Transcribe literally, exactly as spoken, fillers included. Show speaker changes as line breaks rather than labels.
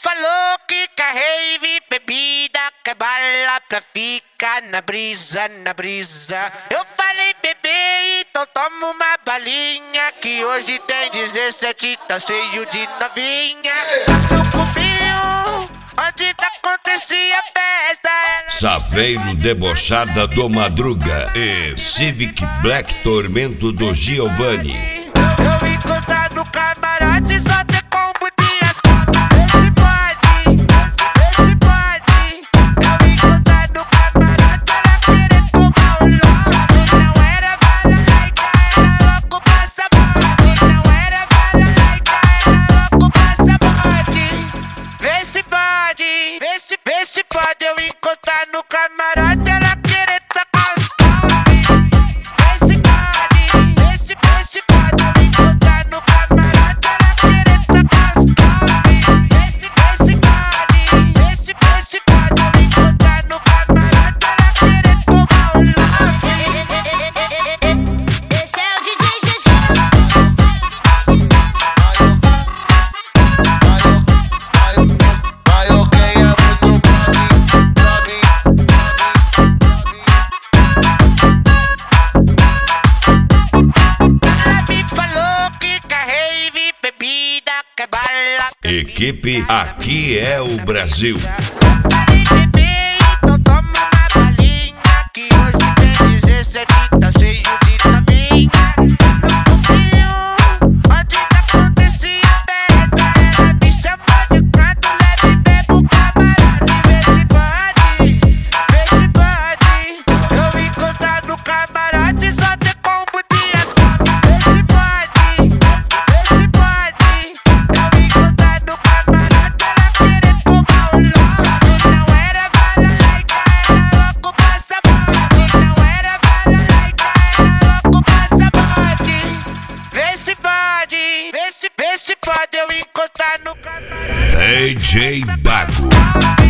falou que quer rave, bebida, quer bala pra ficar na brisa, na brisa. Eu falei, bebê, então toma uma balinha, que hoje tem dezessete, tá cheio de novinha. No clubinho, onde tá acontecia a festa.
Saveiro Debochada do Madruga e Civic Black Tormento do Giovanni.
Eu encostar no camarote, só ter combo de ascova. Esse pode, esse pode. Eu encostar no camarote, ela querer tomar o louco. Não era bala laica, era louco passaporte. Não era bala laica, era louco passaporte. Vê se pode, vê se, vê se pode. Eu encostar no camarote, ela querer tacar os top. Vê se pode, vê se, vê se pode. Eu encostar no camarote, ela querer tacar os top. Vê se, vê se pode, vê se, vê se pode. Eu encostar no camarote, ela querer tomar o louco.
Esse é o D J G G.
Ela me falou que quer rave, bebida, quer bala.
Equipe Aqui é o Brasil.
Falei, bebê, então toma uma balinha, que hoje tem dezessete, tá cheio de novinha. No clubinho, onde tá acontecia a festa, ela me chamou de canto, leve, bebo camarote. Vê se pode, vê se pode. Eu encostar no camarote, só ter combo de ascova. Vê se pode, vê se pode. Eu encostar no camarote, ela querer tomar o louco. Não era bala laica, era louco passaporte. Não era bala laica, era louco passaporte. Vê se pode, vê se, vê se pode. Eu encostar no camarote.
D J Bago.